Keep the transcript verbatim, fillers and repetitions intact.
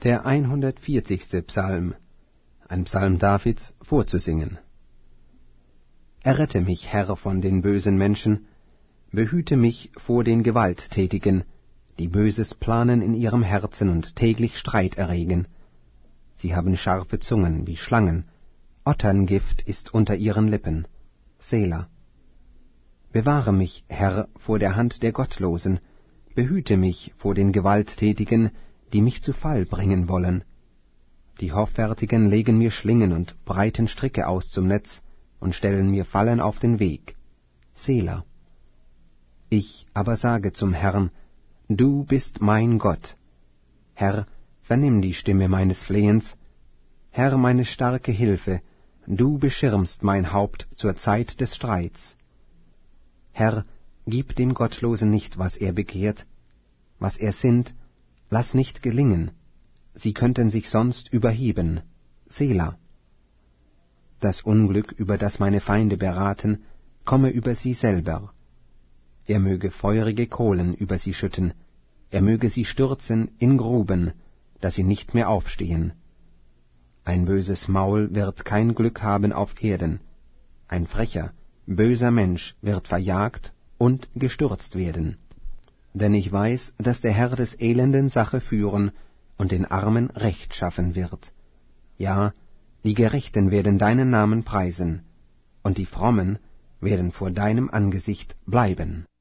Der hundertvierzigste Psalm, ein Psalm Davids, vorzusingen. Errette mich, Herr, von den bösen Menschen, behüte mich vor den Gewalttätigen, die Böses planen in ihrem Herzen und täglich Streit erregen. Sie haben scharfe Zungen wie Schlangen, Otterngift ist unter ihren Lippen. Sela. Bewahre mich, Herr, vor der Hand der Gottlosen, behüte mich vor den Gewalttätigen, die mich zu Fall bringen wollen. Die Hoffärtigen legen mir Schlingen und breiten Stricke aus zum Netz und stellen mir Fallen auf den Weg. Sela. Ich aber sage zum Herrn, du bist mein Gott. Herr, vernimm die Stimme meines Flehens. Herr, meine starke Hilfe, du beschirmst mein Haupt zur Zeit des Streits. Herr, gib dem Gottlosen nicht, was er begehrt, was er sinnt, lass nicht gelingen, sie könnten sich sonst überheben. Sela. Das Unglück, über das meine Feinde beraten, komme über sie selber. Er möge feurige Kohlen über sie schütten, er möge sie stürzen in Gruben, dass sie nicht mehr aufstehen. Ein böses Maul wird kein Glück haben auf Erden, ein frecher, böser Mensch wird verjagt und gestürzt werden. Denn ich weiß, dass der Herr des Elenden Sache führen und den Armen Recht schaffen wird. Ja, die Gerechten werden deinen Namen preisen, und die Frommen werden vor deinem Angesicht bleiben.